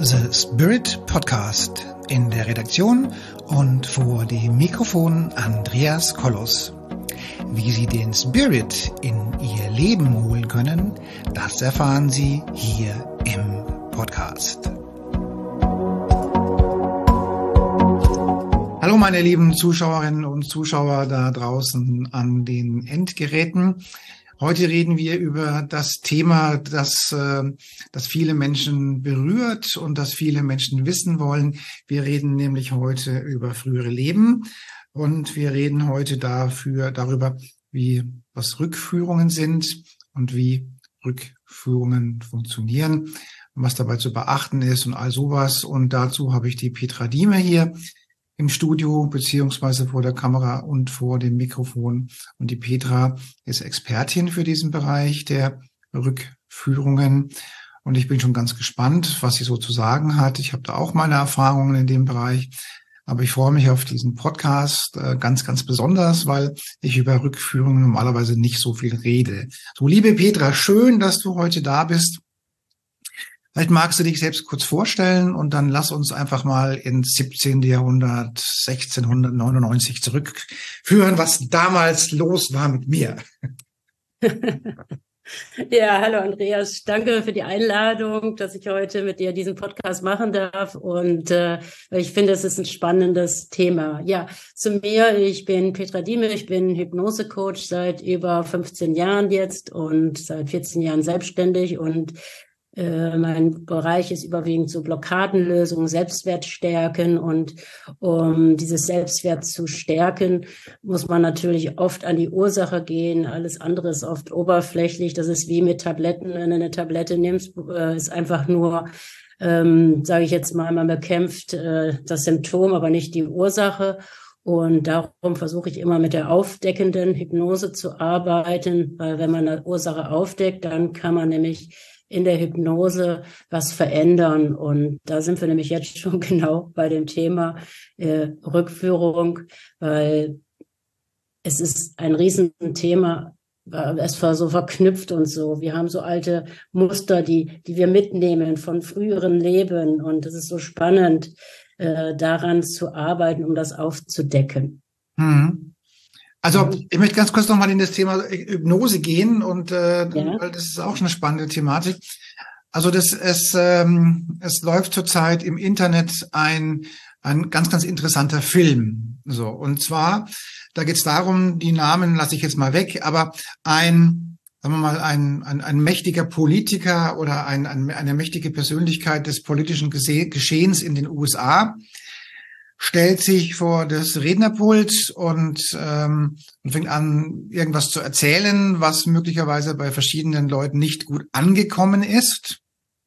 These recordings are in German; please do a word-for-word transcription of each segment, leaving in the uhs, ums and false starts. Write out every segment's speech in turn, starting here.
The Spirit Podcast. In der Redaktion und vor dem Mikrofon Andreas Kollos. Wie Sie den Spirit in Ihr Leben holen können, das erfahren Sie hier im Podcast. Hallo meine lieben Zuschauerinnen und Zuschauer da draußen an den Endgeräten. Heute reden wir über das Thema, das, das viele Menschen berührt und das viele Menschen wissen wollen. Wir reden nämlich heute über frühere Leben und wir reden heute dafür, darüber, wie, was Rückführungen sind und wie Rückführungen funktionieren und was dabei zu beachten ist und all sowas. Und dazu habe ich die Petra Dieme hier im Studio beziehungsweise vor der Kamera und vor dem Mikrofon. Und die Petra ist Expertin für diesen Bereich der Rückführungen. Und ich bin schon ganz gespannt, was sie so zu sagen hat. Ich habe da auch meine Erfahrungen in dem Bereich. Aber ich freue mich auf diesen Podcast äh, ganz, ganz besonders, weil ich über Rückführungen normalerweise nicht so viel rede. So, liebe Petra, schön, dass du heute da bist. Vielleicht magst du dich selbst kurz vorstellen und dann lass uns einfach mal ins siebzehnten Jahrhundert, sechzehnhundertneunundneunzig zurückführen, was damals los war mit mir. Ja, hallo Andreas, danke für die Einladung, dass ich heute mit dir diesen Podcast machen darf und äh, ich finde, es ist ein spannendes Thema. Ja, zu mir, ich bin Petra Dieme, ich bin Hypnose-Coach seit über fünfzehn Jahren jetzt und seit vierzehn Jahren selbstständig und Äh, mein Bereich ist überwiegend so Blockadenlösungen, Selbstwert stärken und um dieses Selbstwert zu stärken, muss man natürlich oft an die Ursache gehen. Alles andere ist oft oberflächlich. Das ist wie mit Tabletten. Wenn du eine Tablette nimmst, äh, ist einfach nur, ähm, sage ich jetzt mal, man bekämpft äh, das Symptom, aber nicht die Ursache. Und darum versuche ich immer mit der aufdeckenden Hypnose zu arbeiten, weil wenn man eine Ursache aufdeckt, dann kann man nämlich in der Hypnose was verändern. Und da sind wir nämlich jetzt schon genau bei dem Thema äh, Rückführung, weil es ist ein Riesenthema, es war so verknüpft und so. Wir haben so alte Muster, die, die wir mitnehmen von früheren Leben. Und es ist so spannend, äh, daran zu arbeiten, um das aufzudecken. Hm. Also ich möchte ganz kurz nochmal in das Thema Hypnose gehen und äh, ja. Weil das ist auch eine spannende Thematik. Also das es ähm, es läuft zurzeit im Internet ein ein ganz ganz interessanter Film. So und zwar da geht es darum, die Namen lasse ich jetzt mal weg, aber ein sagen wir mal ein ein, ein mächtiger Politiker oder ein, ein eine mächtige Persönlichkeit des politischen Geschehens in den U S A stellt sich vor das Rednerpult und, ähm, und fängt an, irgendwas zu erzählen, was möglicherweise bei verschiedenen Leuten nicht gut angekommen ist.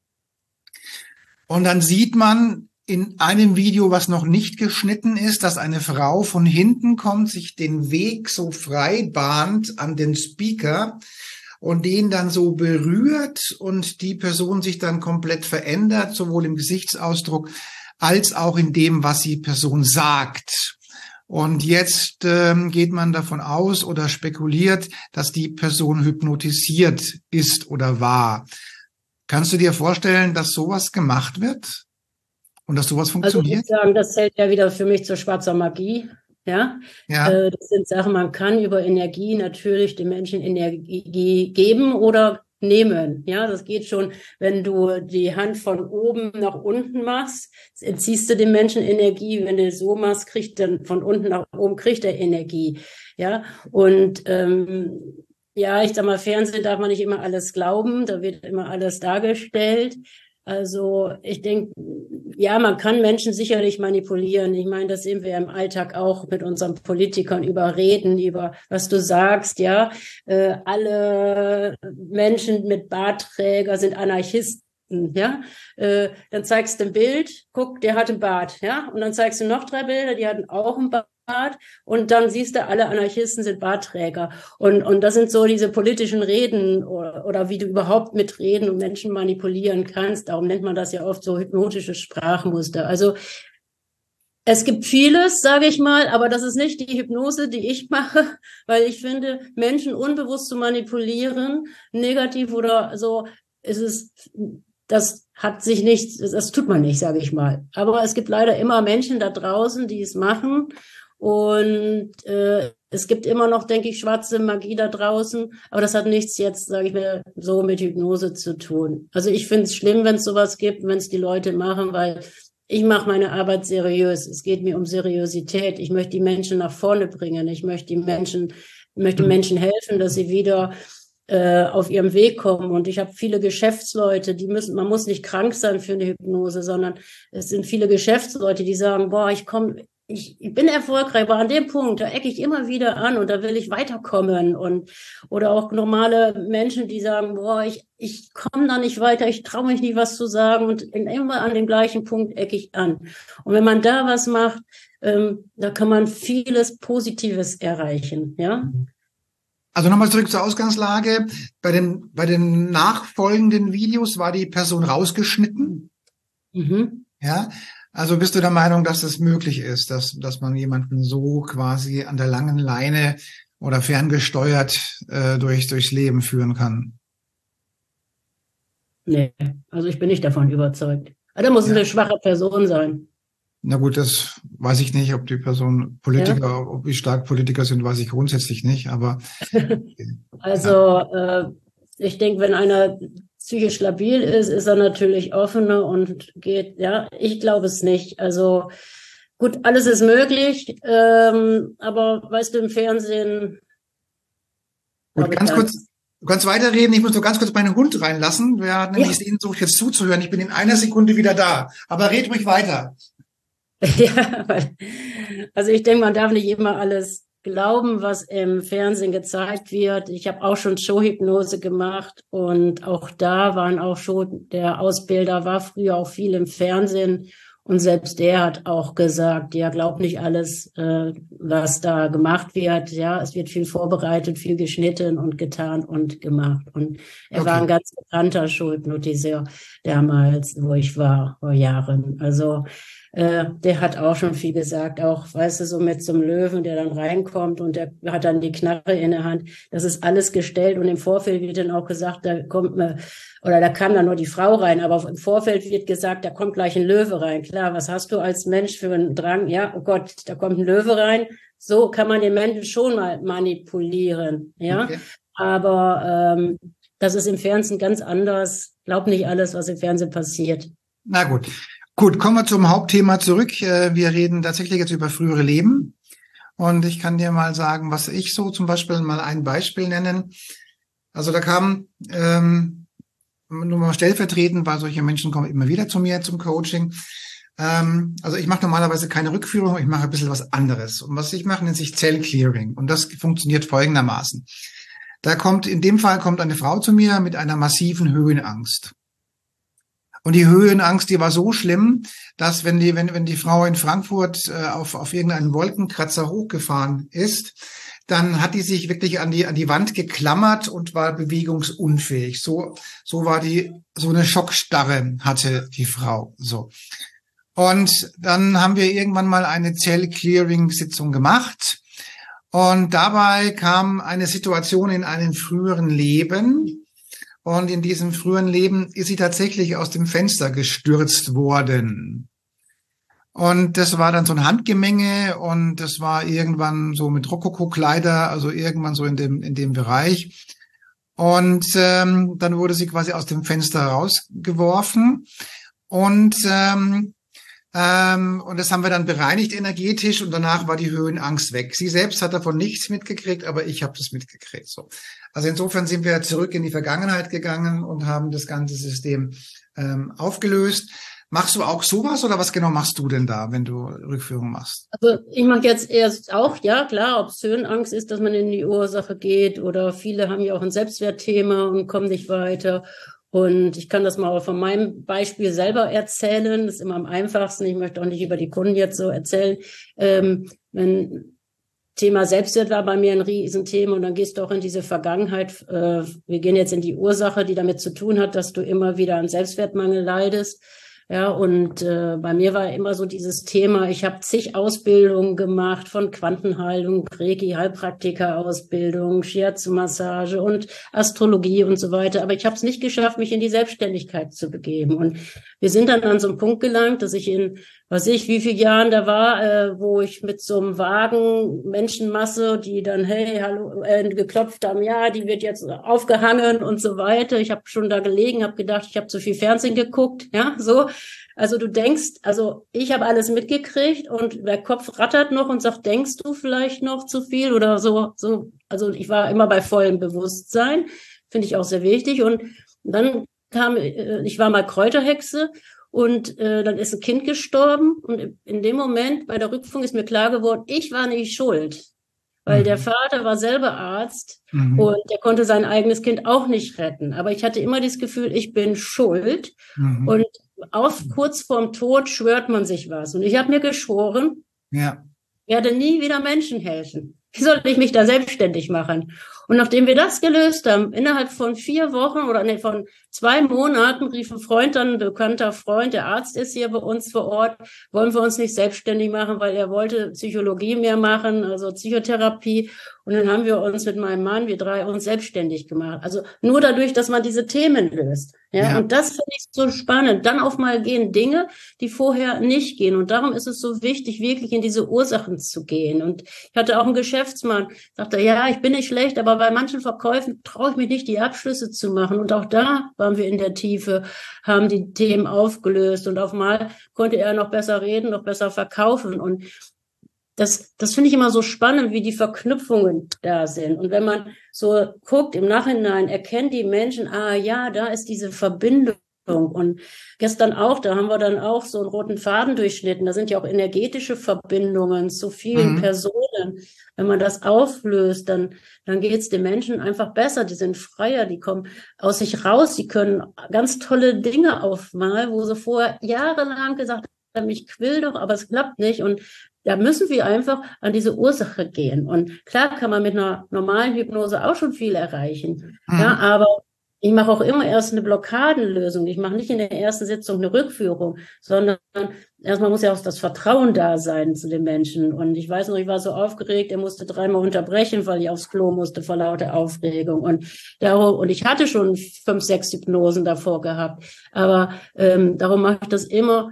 Und dann sieht man in einem Video, was noch nicht geschnitten ist, dass eine Frau von hinten kommt, sich den Weg so frei bahnt an den Speaker und den dann so berührt und die Person sich dann komplett verändert, sowohl im Gesichtsausdruck als auch in dem, was die Person sagt. Und jetzt ähm, geht man davon aus oder spekuliert, dass die Person hypnotisiert ist oder war. Kannst du dir vorstellen, dass sowas gemacht wird und dass sowas funktioniert? Also ich würde sagen, das zählt ja wieder für mich zur schwarzer Magie. Ja, ja. Äh, das sind Sachen, man kann über Energie natürlich den Menschen Energie geben oder nehmen. Ja, das geht schon, wenn du die Hand von oben nach unten machst, entziehst du dem Menschen Energie. Wenn du so machst, kriegt dann von unten nach oben kriegt er Energie. Ja, und ähm, ja, ich sag mal, Fernsehen darf man nicht immer alles glauben, da wird immer alles dargestellt. Also ich denke, ja, man kann Menschen sicherlich manipulieren. Ich meine, das sehen wir im Alltag auch mit unseren Politikern überreden, über was du sagst, ja. Äh, alle Menschen mit Bartträger sind Anarchisten, ja. Äh, dann zeigst du ein Bild, guck, der hat einen Bart, ja. Und dann zeigst du noch drei Bilder, die hatten auch einen Bart. Und dann siehst du, alle Anarchisten sind Bartträger. Und, und das sind so diese politischen Reden oder, oder wie du überhaupt mit Reden und Menschen manipulieren kannst. Darum nennt man das ja oft so hypnotische Sprachmuster. Also es gibt vieles, sage ich mal, aber das ist nicht die Hypnose, die ich mache, weil ich finde, Menschen unbewusst zu manipulieren, negativ oder so, ist es das hat sich nicht, das tut man nicht, sage ich mal. Aber es gibt leider immer Menschen da draußen, die es machen. Und äh, es gibt immer noch, denke ich, schwarze Magie da draußen. Aber das hat nichts jetzt, sage ich mal, so mit Hypnose zu tun. Also ich finde es schlimm, wenn es sowas gibt, wenn es die Leute machen, weil ich mache meine Arbeit seriös. Es geht mir um Seriosität. Ich möchte die Menschen nach vorne bringen. Ich möchte die Menschen, möchte Menschen helfen, dass sie wieder äh, auf ihrem Weg kommen. Und ich habe viele Geschäftsleute, die müssen, man muss nicht krank sein für eine Hypnose, sondern es sind viele Geschäftsleute, die sagen, boah, ich komme, ich, ich bin erfolgreich, aber an dem Punkt, da ecke ich immer wieder an und da will ich weiterkommen. Und oder auch normale Menschen, die sagen, boah, ich ich komme da nicht weiter, ich traue mich nicht, was zu sagen und immer an dem gleichen Punkt ecke ich an. Und wenn man da was macht, ähm, da kann man vieles Positives erreichen, ja. Also nochmal zurück zur Ausgangslage. Bei den, bei den nachfolgenden Videos war die Person rausgeschnitten. Mhm. Ja. Also bist du der Meinung, dass es möglich ist, dass, dass man jemanden so quasi an der langen Leine oder ferngesteuert äh, durch, durchs Leben führen kann? Nee, also ich bin nicht davon überzeugt. Aber da muss Ja. eine schwache Person sein. Na gut, das weiß ich nicht, ob die Person Politiker, ja. ob wie stark Politiker sind, weiß ich grundsätzlich nicht, aber. Also, ja. äh, ich denke, wenn einer psychisch labil ist, ist er natürlich offener und geht, ja, ich glaube es nicht. Also, gut, alles ist möglich, ähm, aber weißt du, im Fernsehen. Gut, ganz kurz, du kannst weiterreden, ich muss nur ganz kurz meinen Hund reinlassen. Wir hatten nämlich ja. Sehnsucht, jetzt zuzuhören. Ich bin in einer Sekunde wieder da, aber red ruhig weiter. Ja, also ich denke, man darf nicht immer alles glauben, was im Fernsehen gezeigt wird. Ich habe auch schon Showhypnose gemacht und auch da waren auch schon, der Ausbilder war früher auch viel im Fernsehen und selbst der hat auch gesagt, ja, glaub nicht alles, äh, was da gemacht wird. Ja, es wird viel vorbereitet, viel geschnitten und getan und gemacht. Und er okay. war ein ganz bekannter Showhypnotiseur damals, wo ich war, vor Jahren. Also Äh, der hat auch schon viel gesagt, auch, weißt du, so mit so einem Löwen, der dann reinkommt und der hat dann die Knarre in der Hand. Das ist alles gestellt und im Vorfeld wird dann auch gesagt, da kommt, äh, oder da kam dann nur die Frau rein, aber im Vorfeld wird gesagt, da kommt gleich ein Löwe rein. Klar, was hast du als Mensch für einen Drang? Ja, oh Gott, da kommt ein Löwe rein. So kann man den Menschen schon mal manipulieren, ja. Okay. Aber ähm, das ist im Fernsehen ganz anders. Glaub nicht alles, was im Fernsehen passiert. Na gut. Gut, kommen wir zum Hauptthema zurück. Wir reden tatsächlich jetzt über frühere Leben. Und ich kann dir mal sagen, was ich so zum Beispiel mal ein Beispiel nennen. Also da kam, ähm, nur mal stellvertretend, weil solche Menschen kommen immer wieder zu mir zum Coaching. Ähm, also ich mache normalerweise keine Rückführung, ich mache ein bisschen was anderes. Und was ich mache, nennt sich Zellclearing. Und das funktioniert folgendermaßen. Da kommt, in dem Fall kommt eine Frau zu mir mit einer massiven Höhenangst. Und die Höhenangst, die war so schlimm, dass wenn die, wenn, wenn die Frau in Frankfurt äh, auf, auf irgendeinen Wolkenkratzer hochgefahren ist, dann hat die sich wirklich an die, an die Wand geklammert und war bewegungsunfähig. So, so war die, so eine Schockstarre hatte die Frau, so. Und dann haben wir irgendwann mal eine Zell-Clearing-Sitzung gemacht. Und dabei kam eine Situation in einem früheren Leben. Und in diesem früheren Leben ist sie tatsächlich aus dem Fenster gestürzt worden. Und das war dann so ein Handgemenge und das war irgendwann so mit Rokoko-Kleider, also irgendwann so in dem in dem Bereich. Und ähm, dann wurde sie quasi aus dem Fenster rausgeworfen und ähm, ähm, und das haben wir dann bereinigt energetisch und danach war die Höhenangst weg. Sie selbst hat davon nichts mitgekriegt, aber ich habe das mitgekriegt. So. Also insofern sind wir zurück in die Vergangenheit gegangen und haben das ganze System ähm, aufgelöst. Machst du auch sowas oder was genau machst du denn da, wenn du Rückführung machst? Also ich mache jetzt erst auch, ja klar, ob es Höhenangst ist, dass man in die Ursache geht oder viele haben ja auch ein Selbstwertthema und kommen nicht weiter. Und ich kann das mal von meinem Beispiel selber erzählen. Das ist immer am einfachsten. Ich möchte auch nicht über die Kunden jetzt so erzählen. Ähm, wenn Thema Selbstwert war bei mir ein Riesenthema und dann gehst du auch in diese Vergangenheit. Äh, wir gehen jetzt in die Ursache, die damit zu tun hat, dass du immer wieder an Selbstwertmangel leidest. Ja, und äh, bei mir war immer so dieses Thema, ich habe zig Ausbildungen gemacht, von Quantenheilung, Reiki, Heilpraktika-Ausbildung, Shiatsu-Massage und Astrologie und so weiter. Aber ich habe es nicht geschafft, mich in die Selbstständigkeit zu begeben. Und wir sind dann an so einen Punkt gelangt, dass ich in, weiß ich, wie viele Jahren da war, äh, wo ich mit so einem Wagen, Menschenmasse, die dann, hey, hallo, äh, geklopft haben, ja, die wird jetzt aufgehangen und so weiter. Ich habe schon da gelegen, habe gedacht, ich habe zu viel Fernsehen geguckt, ja, so. Also du denkst, also ich habe alles mitgekriegt und der Kopf rattert noch und sagt, denkst du vielleicht noch zu viel oder so, so. Also ich war immer bei vollem Bewusstsein, finde ich auch sehr wichtig. Und dann kam, ich war mal Kräuterhexe und äh, dann ist ein Kind gestorben und in dem Moment bei der Rückführung ist mir klar geworden, ich war nicht schuld. Weil mhm. der Vater war selber Arzt mhm. und der konnte sein eigenes Kind auch nicht retten. Aber ich hatte immer das Gefühl, ich bin schuld. Mhm. Und auf kurz vorm Tod schwört man sich was. Und ich habe mir geschworen, ja. ich werde nie wieder Menschen helfen. Wie soll ich mich da selbstständig machen? Und nachdem wir das gelöst haben, innerhalb von vier Wochen oder nee, von zwei Monaten rief ein Freund dann, ein bekannter Freund, der Arzt ist hier bei uns vor Ort, wollen wir uns nicht selbstständig machen, weil er wollte Psychologie mehr machen, also Psychotherapie. Und dann haben wir uns mit meinem Mann, wir drei, uns selbstständig gemacht. Also nur dadurch, dass man diese Themen löst. Ja, ja. Und das finde ich so spannend. Dann auf mal gehen Dinge, die vorher nicht gehen. Und darum ist es so wichtig, wirklich in diese Ursachen zu gehen. Und ich hatte auch einen Geschäftsmann, sagte, ja, ich bin nicht schlecht, aber bei manchen Verkäufen traue ich mich nicht, die Abschlüsse zu machen. Und auch da waren wir in der Tiefe, haben die Themen aufgelöst. Und auf mal konnte er noch besser reden, noch besser verkaufen. Und Das, das finde ich immer so spannend, wie die Verknüpfungen da sind. Und wenn man so guckt, im Nachhinein erkennt die Menschen, ah ja, da ist diese Verbindung. Und gestern auch, da haben wir dann auch so einen roten Faden durchschnitten. Da sind ja auch energetische Verbindungen zu vielen mhm. Personen. Wenn man das auflöst, dann, dann geht es den Menschen einfach besser. Die sind freier, die kommen aus sich raus, die können ganz tolle Dinge aufmalen, wo sie vorher jahrelang gesagt haben, ich will doch, aber es klappt nicht. Und da müssen wir einfach an diese Ursache gehen. Und klar kann man mit einer normalen Hypnose auch schon viel erreichen. Mhm. Ja, aber ich mache auch immer erst eine Blockadenlösung. Ich mache nicht in der ersten Sitzung eine Rückführung, sondern erstmal muss ja auch das Vertrauen da sein zu den Menschen. Und ich weiß noch, ich war so aufgeregt, er musste dreimal unterbrechen, weil ich aufs Klo musste vor lauter Aufregung. Und darum, und ich hatte schon fünf, sechs Hypnosen davor gehabt. Aber ähm, darum mache ich das immer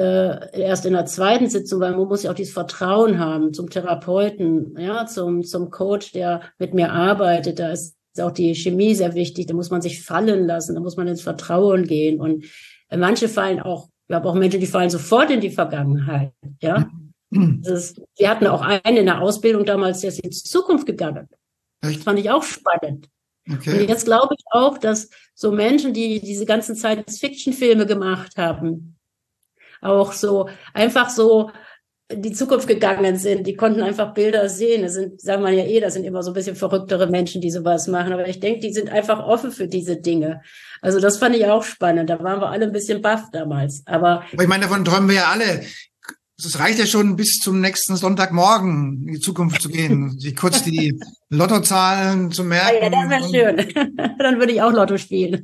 Äh, erst in der zweiten Sitzung, weil man muss ja auch dieses Vertrauen haben zum Therapeuten, ja, zum zum Coach, der mit mir arbeitet. Da ist auch die Chemie sehr wichtig. Da muss man sich fallen lassen, da muss man ins Vertrauen gehen. Und äh, manche fallen auch, ich habe auch Menschen, die fallen sofort in die Vergangenheit, ja. Das ist, wir hatten auch einen in der Ausbildung damals, der ist in die Zukunft gegangen. Das fand ich auch spannend. Okay. Und jetzt glaube ich auch, dass so Menschen, die diese ganzen Science-Fiction-Filme gemacht haben, auch so einfach so in die Zukunft gegangen sind. Die konnten einfach Bilder sehen. Das sind, sagen wir ja eh, das sind immer so ein bisschen verrücktere Menschen, die sowas machen. Aber ich denke, die sind einfach offen für diese Dinge. Also das fand ich auch spannend. Da waren wir alle ein bisschen baff damals. Aber, Aber ich meine, davon träumen wir ja alle. Es reicht ja schon, bis zum nächsten Sonntagmorgen in die Zukunft zu gehen, sich kurz die Lottozahlen zu merken. Ja, das wäre schön. Dann würde ich auch Lotto spielen.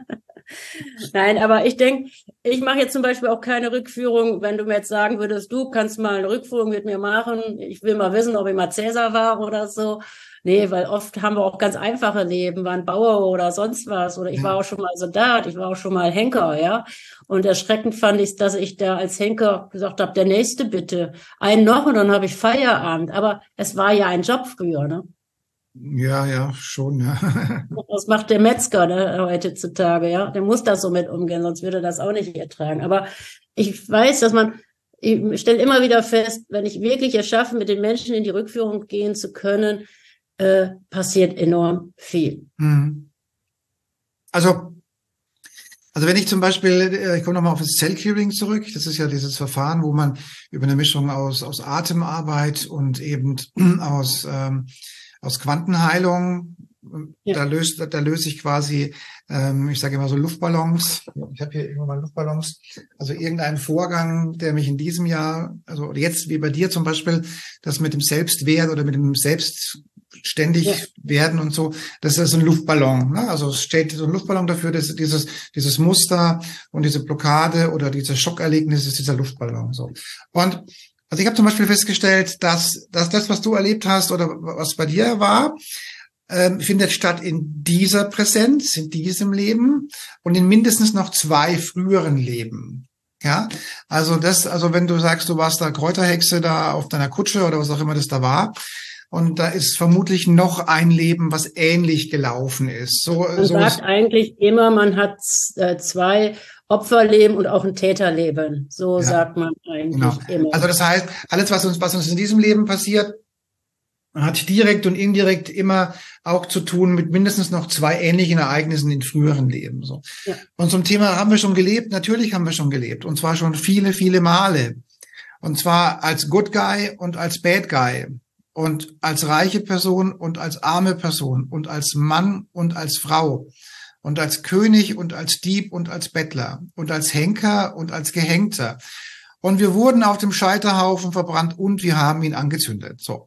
Nein, aber ich denke, ich mache jetzt zum Beispiel auch keine Rückführung, wenn du mir jetzt sagen würdest, du kannst mal eine Rückführung mit mir machen, ich will mal wissen, ob ich mal Cäsar war oder so. Nee, weil oft haben wir auch ganz einfache Leben, waren Bauer oder sonst was. Oder ich war auch schon mal Soldat, ich war auch schon mal Henker, ja. Und erschreckend fand ich, dass ich da als Henker gesagt habe, der nächste bitte, einen noch und dann habe ich Feierabend. Aber es war ja ein Job früher, ne? Ja, ja, schon, ja. Das macht der Metzger, ne, heutzutage, ja. Der muss das so mit umgehen, sonst würde er das auch nicht ertragen. Aber ich weiß, dass man, ich stelle immer wieder fest, wenn ich wirklich es schaffe, mit den Menschen in die Rückführung gehen zu können, äh, passiert enorm viel. Also, also wenn ich zum Beispiel, ich komme nochmal auf das Cell-Clearing zurück, das ist ja dieses Verfahren, wo man über eine Mischung aus, aus Atemarbeit und eben aus, ähm, aus Quantenheilung, ja. da löst, da löse ich quasi, ähm, ich sage immer so Luftballons. Ich habe hier irgendwann mal Luftballons. Also irgendeinen Vorgang, der mich in diesem Jahr, also jetzt wie bei dir zum Beispiel, das mit dem Selbstwert oder mit dem Selbst ständig ja. werden und so. Das ist ein Luftballon. Ne? Also es steht so ein Luftballon dafür, dass dieses dieses Muster und diese Blockade oder diese Schockerlebnis ist dieser Luftballon. So. Und also ich habe zum Beispiel festgestellt, dass, dass das, was du erlebt hast oder was bei dir war, ähm, findet statt in dieser Präsenz, in diesem Leben und in mindestens noch zwei früheren Leben. Ja, also das, also wenn du sagst, du warst da Kräuterhexe da auf deiner Kutsche oder was auch immer das da war, und da ist vermutlich noch ein Leben, was ähnlich gelaufen ist. So, man so sagt eigentlich immer, man hat äh, zwei Opferleben und auch ein Täterleben. So ja, sagt man eigentlich genau. immer. Also das heißt, alles, was uns, was uns in diesem Leben passiert, hat direkt und indirekt immer auch zu tun mit mindestens noch zwei ähnlichen Ereignissen in früheren Leben. So. Ja. Und zum Thema haben wir schon gelebt? Natürlich haben wir schon gelebt. Und zwar schon viele, viele Male. Und zwar als Good Guy und als Bad Guy. Und als reiche Person und als arme Person und als Mann und als Frau und als König und als Dieb und als Bettler und als Henker und als Gehängter. Und wir wurden auf dem Scheiterhaufen verbrannt und wir haben ihn angezündet. So.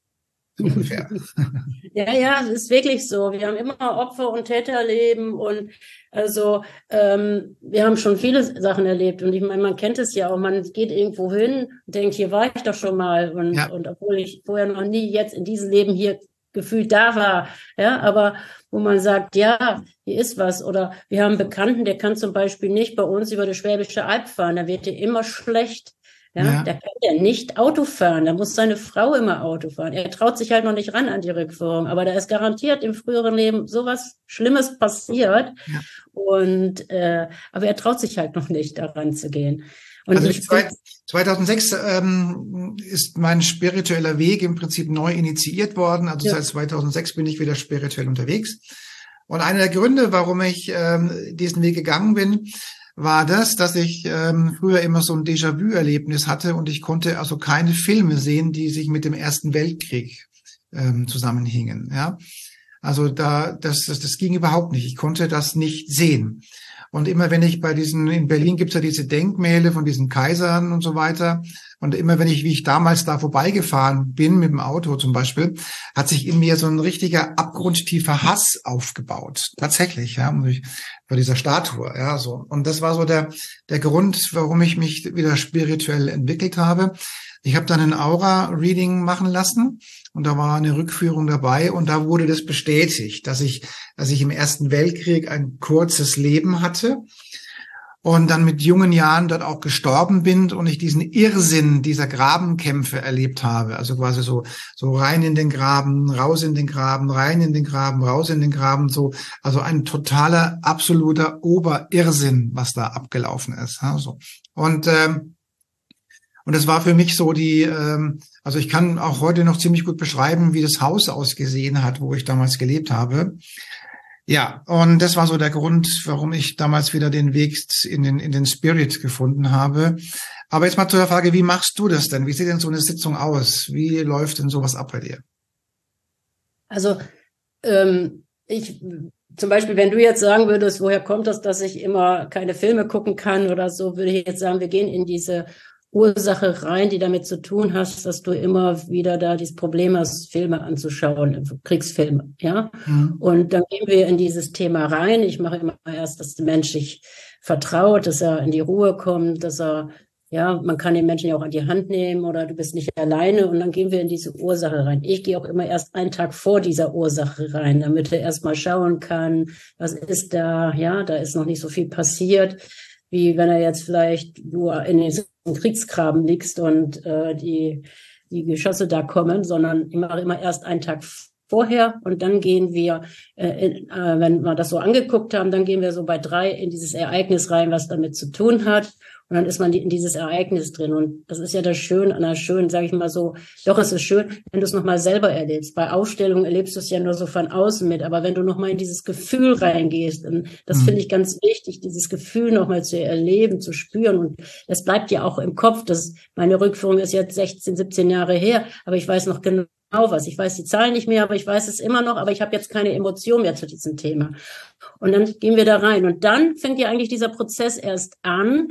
Ungefähr. Ja, ja, es ist wirklich so. Wir haben immer Opfer- und Täterleben und also ähm, wir haben schon viele Sachen erlebt und ich meine, man kennt es ja auch, man geht irgendwo hin und denkt, hier war ich doch schon mal und, Ja. und obwohl ich vorher noch nie jetzt in diesem Leben hier gefühlt da war, ja, aber wo man sagt, ja, hier ist was oder wir haben einen Bekannten, der kann zum Beispiel nicht bei uns über die Schwäbische Alb fahren, da wird dir immer schlecht. Ja, Ja. der kann ja nicht Auto fahren, da muss seine Frau immer Auto fahren. Er traut sich halt noch nicht ran an die Rückführung, aber da ist garantiert im früheren Leben sowas Schlimmes passiert. Ja. Und äh, aber er traut sich halt noch nicht, daran zu gehen. Und also ich zweitausendsechs ähm, ist mein spiritueller Weg im Prinzip neu initiiert worden. Also ja. Seit zweitausendsechs bin ich wieder spirituell unterwegs. Und einer der Gründe, warum ich ähm, diesen Weg gegangen bin, war das, dass ich ähm, früher immer so ein Déjà-vu-Erlebnis hatte und ich konnte also keine Filme sehen, die sich mit dem Ersten Weltkrieg ähm, zusammenhingen. Ja, also da das, das das ging überhaupt nicht. Ich konnte das nicht sehen. Und immer wenn ich bei diesen, in Berlin gibt's ja diese Denkmäler von diesen Kaisern und so weiter. Und immer wenn ich, wie ich damals da vorbeigefahren bin mit dem Auto zum Beispiel, hat sich in mir so ein richtiger abgrundtiefer Hass aufgebaut. Tatsächlich, ja, bei dieser Statue, ja, so. Und das war so der, der Grund, warum ich mich wieder spirituell entwickelt habe. Ich habe dann ein Aura-Reading machen lassen und da war eine Rückführung dabei und da wurde das bestätigt, dass ich, dass ich im Ersten Weltkrieg ein kurzes Leben hatte und dann mit jungen Jahren dort auch gestorben bin und ich diesen Irrsinn dieser Grabenkämpfe erlebt habe. Also quasi so, so rein in den Graben, raus in den Graben, rein in den Graben, raus in den Graben, so, also ein totaler, absoluter Oberirrsinn, was da abgelaufen ist. Ja, so. Und, ähm, Und das war für mich so die, ähm, also ich kann auch heute noch ziemlich gut beschreiben, wie das Haus ausgesehen hat, wo ich damals gelebt habe. Ja, und das war so der Grund, warum ich damals wieder den Weg in den, in den Spirit gefunden habe. Aber jetzt mal zu der Frage, wie machst du das denn? Wie sieht denn so eine Sitzung aus? Wie läuft denn sowas ab bei dir? Also, ähm, ich, zum Beispiel, wenn du jetzt sagen würdest, woher kommt das, dass ich immer keine Filme gucken kann oder so, würde ich jetzt sagen, wir gehen in diese Ursache rein, die damit zu tun hast, dass du immer wieder da dieses Problem hast, Filme anzuschauen, Kriegsfilme, ja. Mhm. Und dann gehen wir in dieses Thema rein. Ich mache immer erst, dass der Mensch sich vertraut, dass er in die Ruhe kommt, dass er, ja, man kann den Menschen ja auch an die Hand nehmen oder du bist nicht alleine und dann gehen wir in diese Ursache rein. Ich gehe auch immer erst einen Tag vor dieser Ursache rein, damit er erst mal schauen kann, was ist da, ja, da ist noch nicht so viel passiert, wie wenn er jetzt vielleicht du in den Kriegsgraben liegst und äh, die die Geschosse da kommen, sondern ich mache immer erst einen Tag vorher und dann gehen wir, äh, in, äh, wenn wir das so angeguckt haben, dann gehen wir so bei drei in dieses Ereignis rein, was damit zu tun hat. Und dann ist man in dieses Ereignis drin. Und das ist ja das Schöne an der schönen, sage ich mal so, doch, es ist schön, wenn du es nochmal selber erlebst. Bei Ausstellungen erlebst du es ja nur so von außen mit. Aber wenn du nochmal in dieses Gefühl reingehst, und das mhm. finde ich ganz wichtig, dieses Gefühl nochmal zu erleben, zu spüren. Und das bleibt ja auch im Kopf. Das, meine Rückführung ist jetzt sechzehn, siebzehn Jahre her, aber ich weiß noch genau was. Ich weiß die Zahlen nicht mehr, aber ich weiß es immer noch, aber ich habe jetzt keine Emotion mehr zu diesem Thema. Und dann gehen wir da rein. Und dann fängt ja eigentlich dieser Prozess erst an,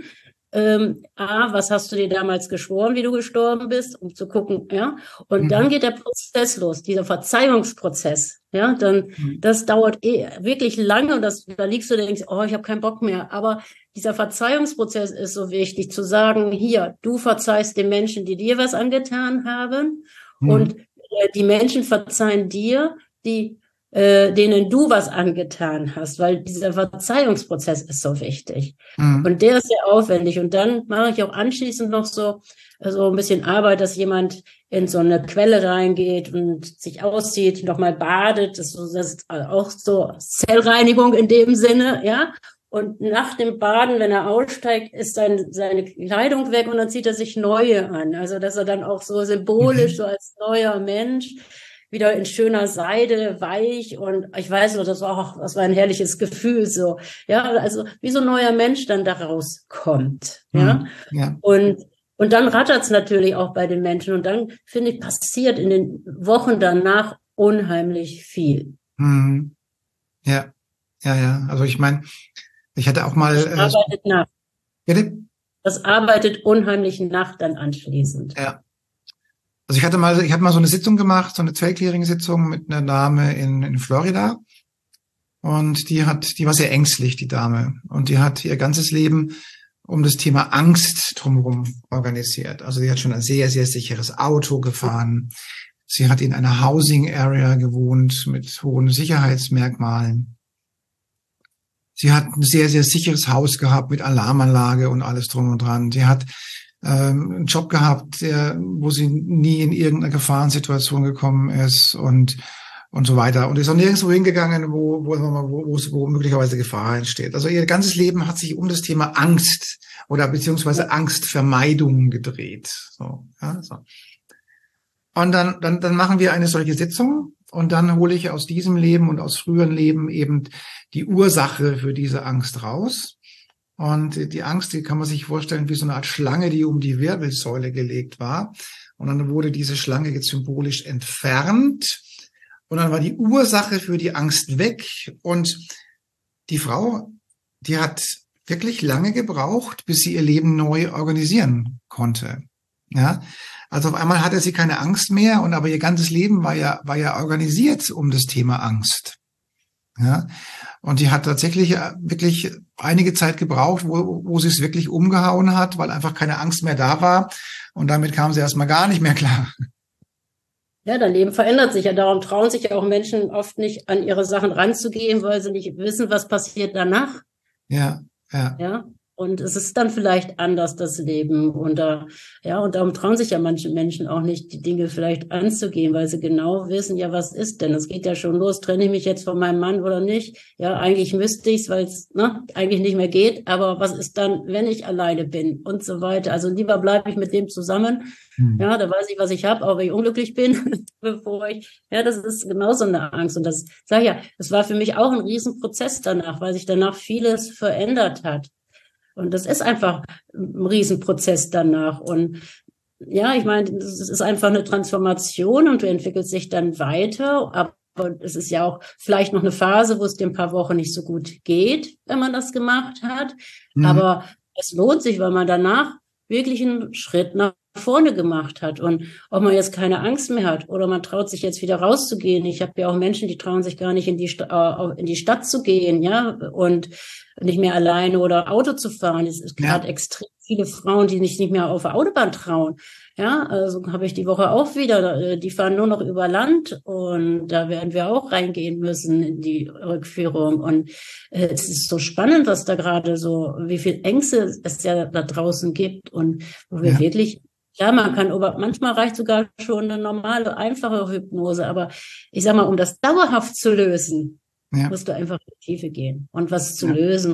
ähm, A, was hast du dir damals geschworen, wie du gestorben bist, um zu gucken, ja. Und Mhm. dann geht der Prozess los, dieser Verzeihungsprozess, ja. Dann, Mhm. das dauert eh wirklich lange und das, da liegst du und denkst, oh, ich habe keinen Bock mehr. Aber dieser Verzeihungsprozess ist so wichtig, zu sagen, hier, du verzeihst den Menschen, die dir was angetan haben, und Mhm. äh, die Menschen verzeihen dir, die äh, denen du was angetan hast, weil dieser Verzeihungsprozess ist so wichtig. Mhm. Und der ist sehr aufwendig. Und dann mache ich auch anschließend noch so, so ein bisschen Arbeit, dass jemand in so eine Quelle reingeht und sich auszieht, nochmal badet. Das ist, so, das ist auch so Zellreinigung in dem Sinne, ja. Und nach dem Baden, wenn er aussteigt, ist sein, seine Kleidung weg und dann zieht er sich neue an. Also, dass er dann auch so symbolisch, so als neuer Mensch, wieder in schöner Seide, weich, und ich weiß noch, das war auch, das war ein herrliches Gefühl, so, ja, also wie so ein neuer Mensch dann daraus kommt, ja, Mhm. Ja. und und dann rattert's natürlich auch bei den Menschen und dann, finde ich, passiert in den Wochen danach unheimlich viel. Mhm. Ja, ja, ja. Also ich meine, ich hatte auch mal, Das äh, arbeitet nach, bitte? das arbeitet unheimlich nach dann anschließend. Ja. Also ich hatte mal, ich hatte mal so eine Sitzung gemacht, so eine Zellclearing-Sitzung mit einer Dame in, in Florida. Und die hat, die war sehr ängstlich, die Dame. Und die hat ihr ganzes Leben um das Thema Angst drumherum organisiert. Also die hat schon ein sehr, sehr sicheres Auto gefahren. Sie hat in einer Housing Area gewohnt mit hohen Sicherheitsmerkmalen. Sie hat ein sehr, sehr sicheres Haus gehabt mit Alarmanlage und alles drum und dran. Sie hat ähm, einen Job gehabt, der, wo sie nie in irgendeine Gefahrensituation gekommen ist und und so weiter. Und ist auch nirgendwo hingegangen, wo, wo, wo, wo, wo möglicherweise Gefahr entsteht. Also ihr ganzes Leben hat sich um das Thema Angst oder beziehungsweise Angstvermeidung gedreht. So, ja, so. Und dann, dann, dann machen wir eine solche Sitzung und dann hole ich aus diesem Leben und aus früheren Leben eben die Ursache für diese Angst raus. Und die Angst, die kann man sich vorstellen wie so eine Art Schlange, die um die Wirbelsäule gelegt war. Und dann wurde diese Schlange jetzt symbolisch entfernt. Und dann war die Ursache für die Angst weg. Und die Frau, die hat wirklich lange gebraucht, bis sie ihr Leben neu organisieren konnte. Ja, also auf einmal hatte sie keine Angst mehr, und aber ihr ganzes Leben war ja, war ja organisiert um das Thema Angst. Ja, und die hat tatsächlich wirklich einige Zeit gebraucht, wo, wo sie es wirklich umgehauen hat, weil einfach keine Angst mehr da war. Und damit kam sie erstmal gar nicht mehr klar. Ja, dein Leben verändert sich ja. Darum trauen sich ja auch Menschen oft nicht, an ihre Sachen ranzugehen, weil sie nicht wissen, was passiert danach. Ja, ja. Ja. Und es ist dann vielleicht anders, das Leben. Und da, ja, und darum trauen sich ja manche Menschen auch nicht, die Dinge vielleicht anzugehen, weil sie genau wissen, ja, was ist denn? Es geht ja schon los, trenne ich mich jetzt von meinem Mann oder nicht? Ja, eigentlich müsste ich's, weil es ne, eigentlich nicht mehr geht. Aber was ist dann, wenn ich alleine bin und so weiter? Also lieber bleibe ich mit dem zusammen. Hm. Ja, da weiß ich, was ich habe, auch wenn ich unglücklich bin, bevor ich, ja, das ist genauso eine Angst. Und das, sag ich ja, das war für mich auch ein Riesenprozess danach, weil sich danach vieles verändert hat. Und das ist einfach ein Riesenprozess danach. Und ja, ich meine, es ist einfach eine Transformation und du entwickelst dich dann weiter. Aber es ist ja auch vielleicht noch eine Phase, wo es dir ein paar Wochen nicht so gut geht, wenn man das gemacht hat. Mhm. Aber es lohnt sich, weil man danach wirklich einen Schritt nach vorne gemacht hat. Und ob man jetzt keine Angst mehr hat oder man traut sich jetzt wieder rauszugehen. Ich habe ja auch Menschen, die trauen sich gar nicht in die, Sta- in die Stadt zu gehen, ja, und nicht mehr alleine oder Auto zu fahren. Es ist gerade ja. extrem viele Frauen, die sich nicht mehr auf der Autobahn trauen. Ja, also habe ich die Woche auch wieder, die fahren nur noch über Land und da werden wir auch reingehen müssen in die Rückführung. Und äh, es ist so spannend, was da gerade so, wie viel Ängste es ja da draußen gibt und wo wir ja. wirklich, ja, man kann, aber manchmal reicht sogar schon eine normale, einfache Hypnose, aber ich sag mal, um das dauerhaft zu lösen, ja. musst du einfach in die Tiefe gehen und was zu ja. lösen.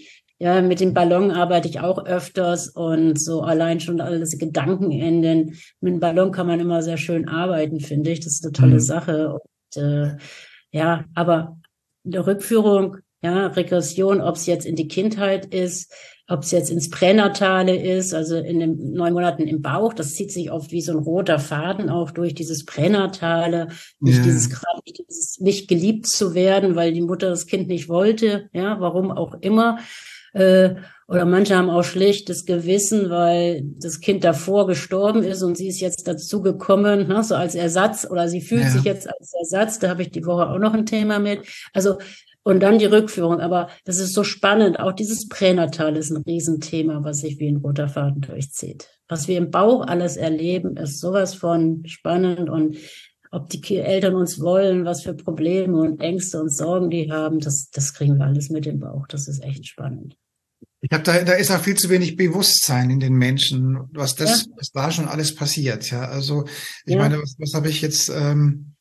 Ja, mit dem Ballon arbeite ich auch öfters und so allein schon alles Gedanken in den, mit dem Ballon kann man immer sehr schön arbeiten, finde ich. Das ist eine tolle mhm. Sache. Und, äh, ja, aber eine Rückführung, ja, Regression, ob es jetzt in die Kindheit ist, ob es jetzt ins Pränatale ist, also in den neun Monaten im Bauch, das zieht sich oft wie so ein roter Faden auch durch dieses Pränatale, nicht ja. dieses gerade nicht dieses nicht geliebt zu werden, weil die Mutter das Kind nicht wollte, ja, warum auch immer. Äh, Oder manche haben auch schlechtes Gewissen, weil das Kind davor gestorben ist und sie ist jetzt dazu gekommen, ne, so als Ersatz, oder sie fühlt Ja. sich jetzt als Ersatz. Da habe ich die Woche auch noch ein Thema mit. Also, und dann die Rückführung. Aber das ist so spannend. Auch dieses Pränatal ist ein Riesenthema, was sich wie ein roter Faden durchzieht. Was wir im Bauch alles erleben, ist sowas von spannend. Und ob die Eltern uns wollen, was für Probleme und Ängste und Sorgen die haben, das, das kriegen wir alles mit im Bauch. Das ist echt spannend. Ich glaube, da, da ist auch viel zu wenig Bewusstsein in den Menschen, was das, Ja. was da schon alles passiert. Ja, also ich Ja. meine, was, was habe ich jetzt ähm,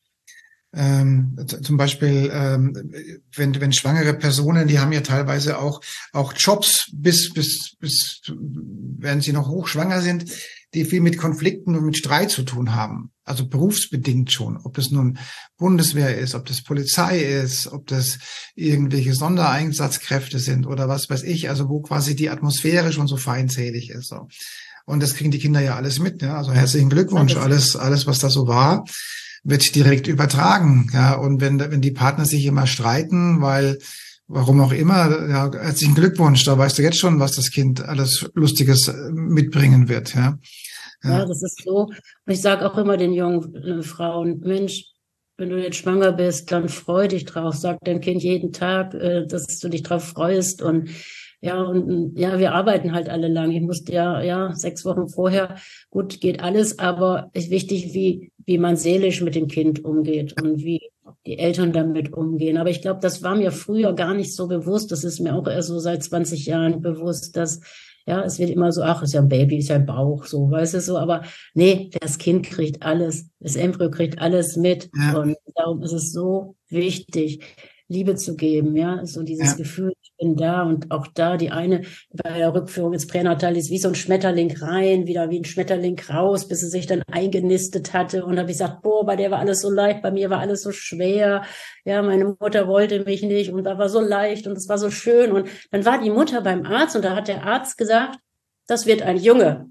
ähm, z- zum Beispiel, ähm, wenn wenn schwangere Personen, die haben ja teilweise auch auch Jobs, bis bis bis wenn sie noch hochschwanger sind, die viel mit Konflikten und mit Streit zu tun haben. Also berufsbedingt schon, ob das nun Bundeswehr ist, ob das Polizei ist, ob das irgendwelche Sondereinsatzkräfte sind oder was weiß ich, also wo quasi die Atmosphäre schon so feindselig ist. So. Und das kriegen die Kinder ja alles mit. Ja? Also herzlichen Glückwunsch, alles, alles, was da so war, wird direkt übertragen. Ja? Und wenn, wenn die Partner sich immer streiten, weil warum auch immer, ja, herzlichen Glückwunsch, da weißt du jetzt schon, was das Kind alles Lustiges mitbringen wird. Ja, ja, das ist so. Und ich sage auch immer den jungen äh, Frauen, Mensch, wenn du jetzt schwanger bist, dann freu dich drauf. Sag dein Kind jeden Tag, äh, dass du dich drauf freust. Und ja, und ja, wir arbeiten halt alle lang. Ich musste ja, ja, sechs Wochen vorher, gut, geht alles, aber ist wichtig, wie, wie man seelisch mit dem Kind umgeht und wie die Eltern damit umgehen. Aber ich glaube, das war mir früher gar nicht so bewusst. Das ist mir auch erst so seit zwanzig Jahren bewusst, dass, ja, es wird immer so, ach, ist ja ein Baby, ist ja ein Bauch, so, weißt du, so. Aber nee, das Kind kriegt alles, das Embryo kriegt alles mit. ja, Und darum ist es so wichtig, Liebe zu geben, ja, so dieses ja. Gefühl, ich bin da. Und auch da die eine bei der Rückführung ins Pränatal ist wie so ein Schmetterling rein, wieder wie ein Schmetterling raus, bis sie sich dann eingenistet hatte. Und da habe ich gesagt, boah, bei der war alles so leicht, bei mir war alles so schwer. Ja, meine Mutter wollte mich nicht und da war so leicht und es war so schön. Und dann war die Mutter beim Arzt und da hat der Arzt gesagt, das wird ein Junge.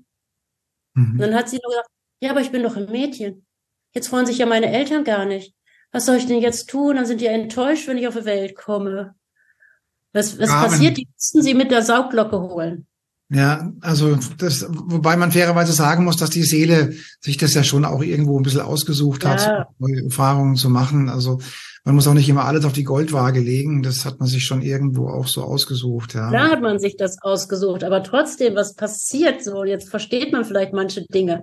Mhm. Und dann hat sie nur gesagt, ja, aber ich bin doch ein Mädchen. Jetzt freuen sich ja meine Eltern gar nicht. Was soll ich denn jetzt tun? Dann sind die ja enttäuscht, wenn ich auf die Welt komme. Was, was Ja, passiert? Die müssen sie mit der Saugglocke holen. Ja, also das, wobei man fairerweise sagen muss, dass die Seele sich das ja schon auch irgendwo ein bisschen ausgesucht hat, Ja. neue Erfahrungen zu machen. Also man muss auch nicht immer alles auf die Goldwaage legen. Das hat man sich schon irgendwo auch so ausgesucht. Ja. Klar hat man sich das ausgesucht, aber trotzdem, was passiert so? Jetzt versteht man vielleicht manche Dinge.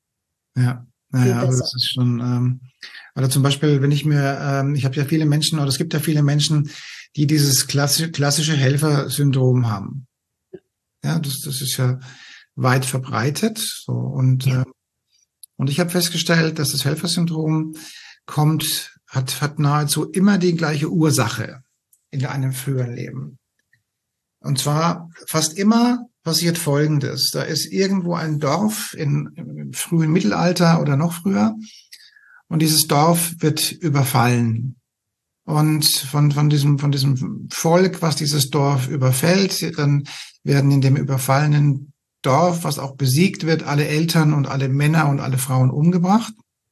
Ja, naja, also das ist schon, ähm, oder zum Beispiel, wenn ich mir, ähm, ich habe ja viele Menschen, oder es gibt ja viele Menschen, die dieses klassische, klassische Helfersyndrom haben. Ja, das, das ist ja weit verbreitet. So, und, Ja. äh, und ich habe festgestellt, dass das Helfersyndrom kommt, hat, hat nahezu immer die gleiche Ursache in einem früheren Leben. Und zwar fast immer passiert Folgendes. Da ist irgendwo ein Dorf in, im frühen Mittelalter oder noch früher. Und dieses Dorf wird überfallen. Und von, von diesem, von diesem Volk, was dieses Dorf überfällt, dann werden in dem überfallenen Dorf, was auch besiegt wird, alle Eltern und alle Männer und alle Frauen umgebracht.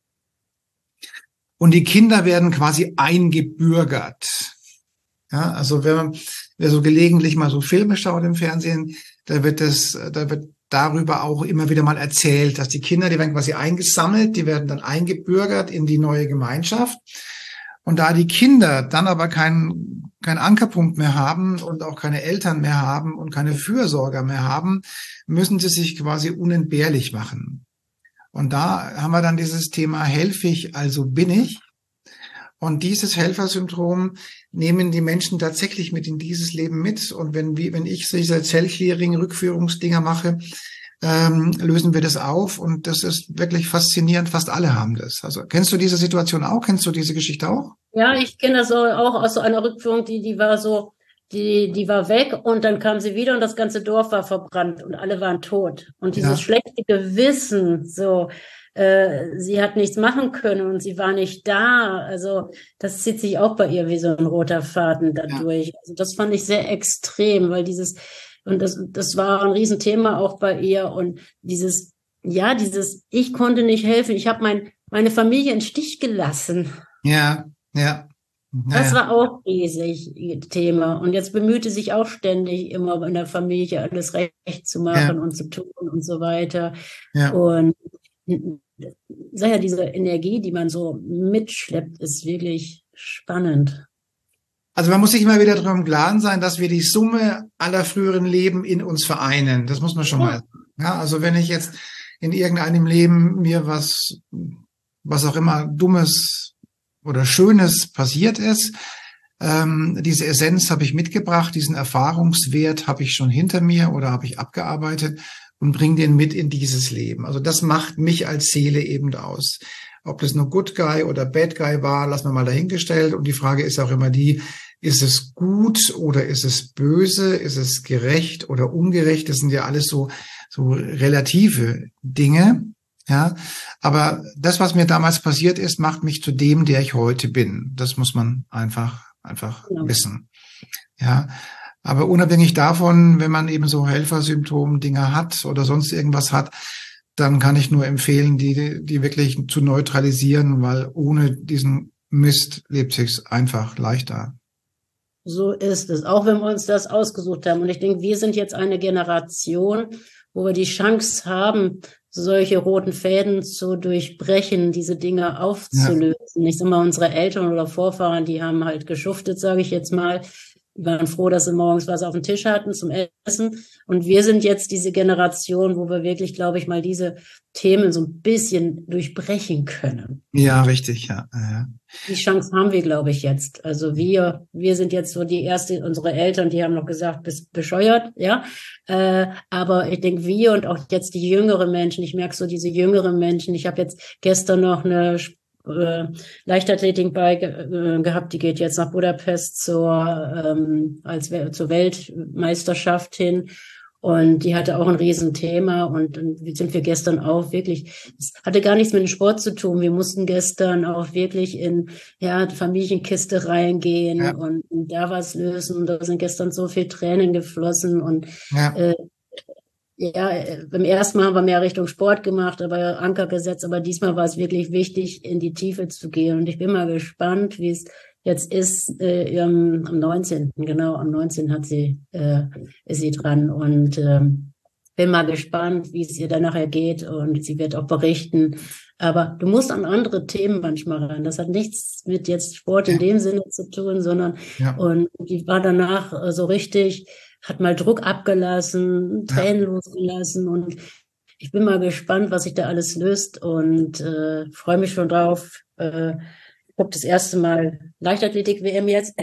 Und die Kinder werden quasi eingebürgert. Ja, also wenn man, wer so gelegentlich mal so Filme schaut im Fernsehen, da wird das, da wird darüber auch immer wieder mal erzählt, dass die Kinder, die werden quasi eingesammelt, die werden dann eingebürgert in die neue Gemeinschaft. Und da die Kinder dann aber keinen keinen Ankerpunkt mehr haben und auch keine Eltern mehr haben und keine Fürsorger mehr haben, müssen sie sich quasi unentbehrlich machen. Und da haben wir dann dieses Thema helfe ich, also bin ich. Und dieses Helfersyndrom nehmen die Menschen tatsächlich mit in dieses Leben mit. Und wenn, wie, wenn ich diese Zell-Clearing-Rückführungsdinger mache, ähm, lösen wir das auf. Und das ist wirklich faszinierend. Fast alle haben das. Also kennst du diese Situation auch? Kennst du diese Geschichte auch? Ja, ich kenne das auch aus so einer Rückführung, die, die war so, die, die war weg und dann kam sie wieder und das ganze Dorf war verbrannt und alle waren tot. Und dieses Ja. schlechte Gewissen, so, äh, sie hat nichts machen können und sie war nicht da. Also das zieht sich auch bei ihr wie so ein roter Faden dadurch. Ja. Also das fand ich sehr extrem, weil dieses, und das, das war ein Riesenthema auch bei ihr und dieses, ja, dieses, ich konnte nicht helfen, ich habe mein, meine Familie im Stich gelassen. Ja, ja, Das Naja, war auch riesig Thema. Und jetzt bemühte sich auch ständig immer in der Familie alles recht zu ja, machen und zu tun und so weiter. ja. Und sag ja, diese Energie, die man so mitschleppt, ist wirklich spannend. Also man muss sich immer wieder darum im Klaren sein, dass wir die Summe aller früheren Leben in uns vereinen. Das muss man schon mal Ja, sagen. Ja, also wenn ich jetzt in irgendeinem Leben mir was, was auch immer Dummes oder Schönes passiert ist, ähm, diese Essenz habe ich mitgebracht, diesen Erfahrungswert habe ich schon hinter mir oder habe ich abgearbeitet und bringe den mit in dieses Leben. Also das macht mich als Seele eben aus. Ob das nur Good Guy oder Bad Guy war, lassen wir mal dahingestellt. Und die Frage ist auch immer die, ist es gut oder ist es böse? Ist es gerecht oder ungerecht? Das sind ja alles so, so relative Dinge. Ja, aber das, was mir damals passiert ist, macht mich zu dem, der ich heute bin. Das muss man einfach, einfach genau. wissen. Ja, aber unabhängig davon, wenn man eben so Helfersymptom-Dinger hat oder sonst irgendwas hat, dann kann ich nur empfehlen, die, die wirklich zu neutralisieren, weil ohne diesen Mist lebt sich's einfach leichter. So ist es, auch wenn wir uns das ausgesucht haben. Und ich denke, wir sind jetzt eine Generation, wo wir die Chance haben, solche roten Fäden zu durchbrechen, diese Dinge Ja, aufzulösen. Ich sag mal, unsere Eltern oder Vorfahren, die haben halt geschuftet, sage ich jetzt mal. Die waren froh, dass sie morgens was auf dem Tisch hatten zum Essen. Und wir sind jetzt diese Generation, wo wir wirklich, glaube ich, mal diese Themen so ein bisschen durchbrechen können. ja, richtig, ja. Ja, Die Chance haben wir, glaube ich, jetzt. Also wir, wir sind jetzt so die erste, unsere Eltern, die haben noch gesagt, bist bescheuert, ja. Äh, aber ich denke, wir und auch jetzt die jüngeren Menschen, ich merke so diese jüngeren Menschen. Ich habe jetzt gestern noch eine äh, Leichtathletik bei äh, gehabt, die geht jetzt nach Budapest zur ähm, als zur Weltmeisterschaft hin. Und die hatte auch ein Riesenthema und, und wie sind wir gestern auch wirklich, es hatte gar nichts mit dem Sport zu tun. Wir mussten gestern auch wirklich in, ja, die Familienkiste reingehen ja, und, und da was lösen. Und da sind gestern so viel Tränen geflossen und, ja, äh, ja, äh, beim ersten Mal haben wir mehr Richtung Sport gemacht, aber Anker gesetzt, aber diesmal war es wirklich wichtig, in die Tiefe zu gehen. Und ich bin mal gespannt, wie es jetzt ist, äh, am, am neunzehnten Genau, am neunzehnten hat sie, äh, ist sie dran und ähm, bin mal gespannt, wie es ihr dann nachher geht und sie wird auch berichten. Aber du musst an andere Themen manchmal ran. Das hat nichts mit jetzt Sport in ja, dem Sinne zu tun, sondern ja, und die war danach äh, so richtig, hat mal Druck abgelassen, ja. Tränen losgelassen und ich bin mal gespannt, was sich da alles löst und äh, freue mich schon drauf. Äh, ich habe das erste Mal Leichtathletik-W M jetzt.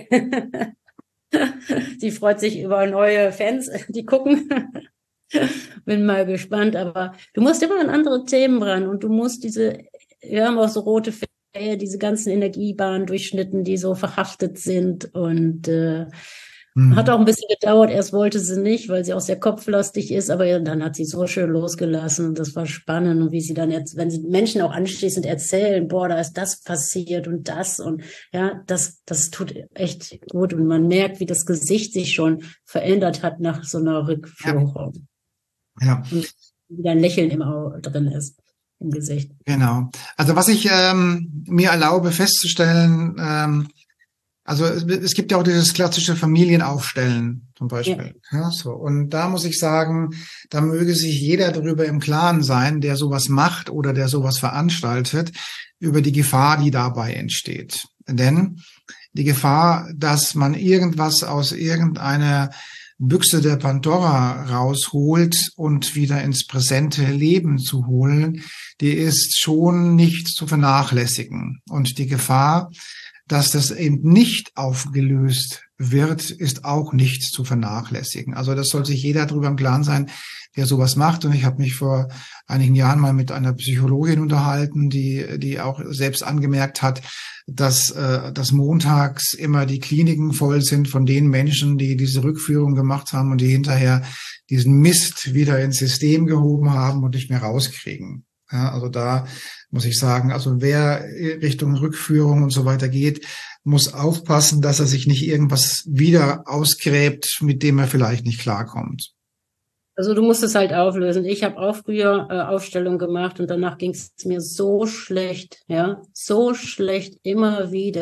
Sie freut sich über neue Fans, die gucken. Bin mal gespannt, aber du musst immer an andere Themen ran und du musst diese, wir haben auch so rote Fäden, diese ganzen Energiebahnen durchschnitten, die so verhaftet sind und äh, hat Hm. auch ein bisschen gedauert. Erst wollte sie nicht, weil sie auch sehr kopflastig ist, aber dann hat sie so schön losgelassen und das war spannend und wie sie dann jetzt, wenn sie Menschen auch anschließend erzählen, boah, da ist das passiert und das und ja, das, das tut echt gut und man merkt, wie das Gesicht sich schon verändert hat nach so einer Ja, Rückführung ja. und wieder ein Lächeln im Auge drin ist, im Gesicht. Genau. Also was ich ähm, mir erlaube festzustellen, ähm, also es, es gibt ja auch dieses klassische Familienaufstellen zum Ja, Beispiel. Ja, so. Und da muss ich sagen, da möge sich jeder darüber im Klaren sein, der sowas macht oder der sowas veranstaltet, über die Gefahr, die dabei entsteht. Denn die Gefahr, dass man irgendwas aus irgendeiner Büchse der Pandora rausholt und wieder ins präsente Leben zu holen, die ist schon nicht zu vernachlässigen. Und die Gefahr, dass das eben nicht aufgelöst wird, ist auch nicht zu vernachlässigen. Also das soll sich jeder darüber im Klaren sein, der sowas macht. Und ich habe mich vor einigen Jahren mal mit einer Psychologin unterhalten, die die auch selbst angemerkt hat, dass, äh, dass montags immer die Kliniken voll sind von den Menschen, die diese Rückführung gemacht haben und die hinterher diesen Mist wieder ins System gehoben haben und nicht mehr rauskriegen. Ja, also da muss ich sagen, also wer Richtung Rückführung und so weiter geht, muss aufpassen, dass er sich nicht irgendwas wieder ausgräbt, mit dem er vielleicht nicht klarkommt. also du musst es halt auflösen. Ich habe auch früher äh, Aufstellung gemacht und danach ging es mir so schlecht, ja, so schlecht immer wieder.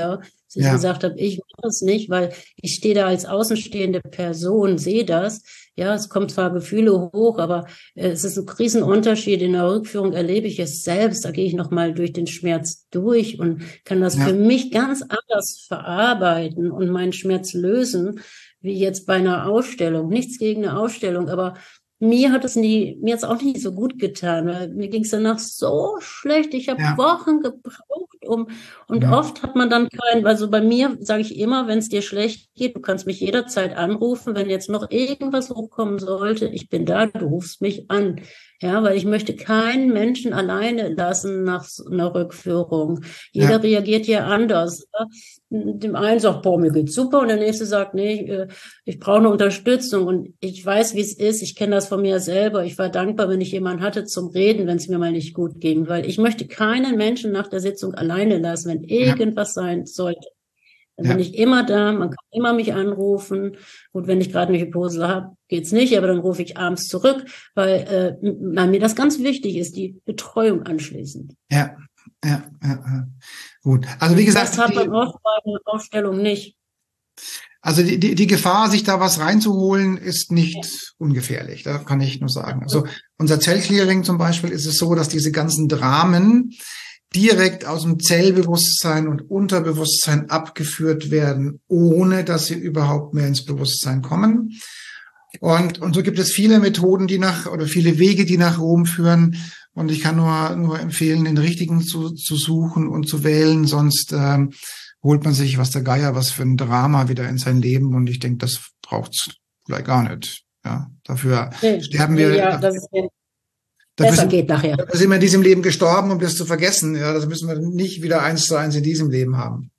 dass ich Ja. gesagt habe, ich mache es nicht, weil ich stehe da als außenstehende Person, sehe das. Ja, es kommt zwar Gefühle hoch, aber äh, es ist ein Riesenunterschied. In der Rückführung erlebe ich es selbst. Da gehe ich nochmal durch den Schmerz durch und kann das Ja. für mich ganz anders verarbeiten und meinen Schmerz lösen, wie jetzt bei einer Ausstellung. Nichts gegen eine Ausstellung, aber mir hat es nie, mir hat es auch nicht so gut getan, weil mir ging es danach so schlecht. Ich habe Ja. Wochen gebraucht, um, und Ja. oft hat man dann keinen, also bei mir sage ich immer, wenn es dir schlecht geht, du kannst mich jederzeit anrufen, wenn jetzt noch irgendwas hochkommen sollte, ich bin da, du rufst mich an. Ja, weil ich möchte keinen Menschen alleine lassen nach so einer Rückführung. Jeder Ja. reagiert ja anders. Dem einen sagt, boah, mir geht's super, und der nächste sagt, nee, äh, ich brauche eine Unterstützung, und ich weiß, wie es ist. Ich kenne das von mir selber. Ich war dankbar, wenn ich jemanden hatte zum Reden, wenn es mir mal nicht gut ging, weil ich möchte keinen Menschen nach der Sitzung alleine lassen, wenn Ja. irgendwas sein sollte. Dann Ja. bin ich immer da, man kann immer mich anrufen. Gut, wenn ich gerade eine Hypose habe, geht's nicht, aber dann rufe ich abends zurück, weil, äh, weil mir das ganz wichtig ist, die Betreuung anschließend. Ja, ja, ja, ja. Gut. Also wie gesagt, Das hat man die, oft bei einer Ausstellung nicht. also die, die, die Gefahr, sich da was reinzuholen, ist nicht ungefährlich. Da kann ich nur sagen. Also unser Zellclearing zum Beispiel ist es so, dass diese ganzen Dramen direkt aus dem Zellbewusstsein und Unterbewusstsein abgeführt werden, ohne dass sie überhaupt mehr ins Bewusstsein kommen. Und, und so gibt es viele Methoden, die nach, oder viele Wege, die nach Rom führen. Und ich kann nur, nur empfehlen, den richtigen zu, zu suchen und zu wählen, sonst ähm, holt man sich, was der Geier, was für ein Drama wieder in sein Leben. Und ich denke, das braucht's vielleicht gar nicht. Ja, dafür Nee, sterben wir. ja, dass es mir Dafür besser sind, geht nachher. dafür sind wir in diesem Leben gestorben, um das zu vergessen. Ja, das müssen wir nicht wieder eins zu eins in diesem Leben haben.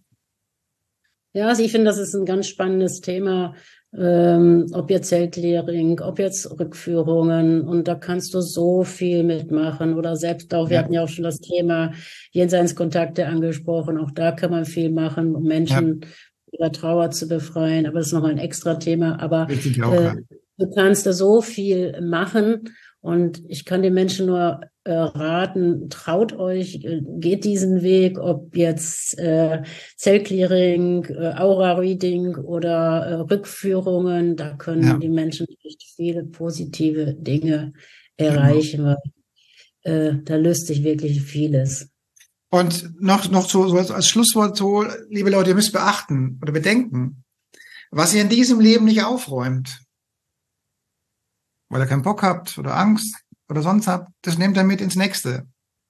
Ja, also ich finde, das ist ein ganz spannendes Thema, ähm, ob jetzt Zellclearing, ob jetzt Rückführungen, und da kannst du so viel mitmachen, oder selbst auch, wir Ja. hatten ja auch schon das Thema Jenseitskontakte angesprochen, auch da kann man viel machen, um Menschen über Trauer zu befreien, aber das ist nochmal ein extra Thema, aber Richtig auch, äh, ja. du kannst da so viel machen, und ich kann den Menschen nur äh, raten, traut euch, äh, geht diesen Weg, ob jetzt äh, Zellclearing, äh, Aura-Reading oder äh, Rückführungen, da können Ja. die Menschen echt viele positive Dinge erreichen, weil äh, da löst sich wirklich vieles. Und noch, noch so, so als Schlusswort so, liebe Leute, ihr müsst beachten oder bedenken, was ihr in diesem Leben nicht aufräumt, weil ihr keinen Bock habt oder Angst oder sonst habt, das nehmt ihr mit ins nächste.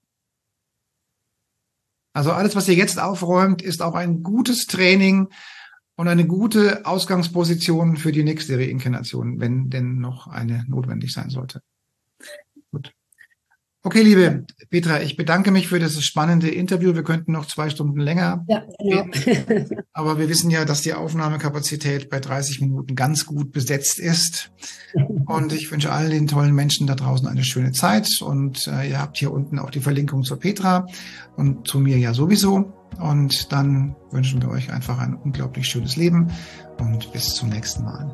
Also alles, was ihr jetzt aufräumt, ist auch ein gutes Training und eine gute Ausgangsposition für die nächste Reinkarnation, wenn denn noch eine notwendig sein sollte. Gut. Okay, liebe Petra, ich bedanke mich für das spannende Interview. Wir könnten noch zwei Stunden länger Ja, genau. reden, aber wir wissen ja, dass die Aufnahmekapazität bei dreißig Minuten ganz gut besetzt ist. Und ich wünsche all den tollen Menschen da draußen eine schöne Zeit. Und äh, ihr habt hier unten auch die Verlinkung zur Petra und zu mir ja sowieso. Und dann wünschen wir euch einfach ein unglaublich schönes Leben und bis zum nächsten Mal.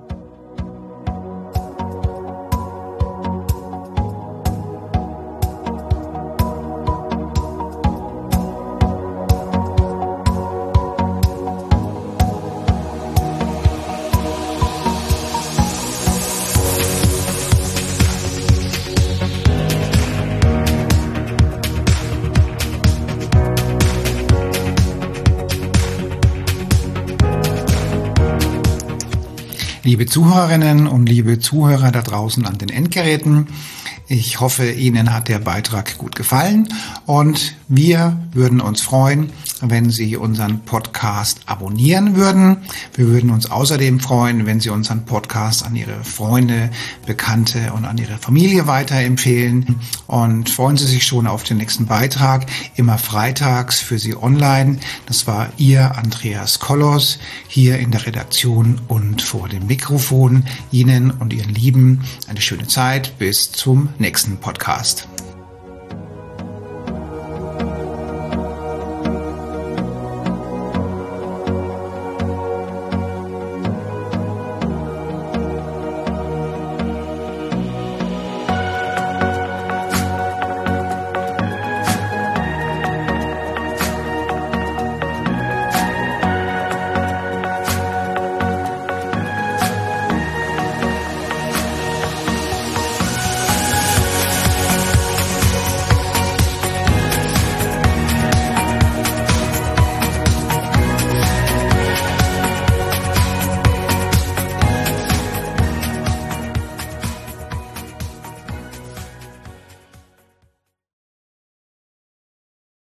Liebe Zuhörerinnen und liebe Zuhörer da draußen an den Endgeräten, ich hoffe, Ihnen hat der Beitrag gut gefallen und wir würden uns freuen, wenn Sie unseren Podcast abonnieren würden. Wir würden uns außerdem freuen, wenn Sie unseren Podcast an Ihre Freunde, Bekannte und an Ihre Familie weiterempfehlen. Und freuen Sie sich schon auf den nächsten Beitrag, immer freitags für Sie online. Das war Ihr Andreas Kollos hier in der Redaktion und vor dem Mikrofon. Ihnen und Ihren Lieben eine schöne Zeit. Bis zum nächsten Podcast.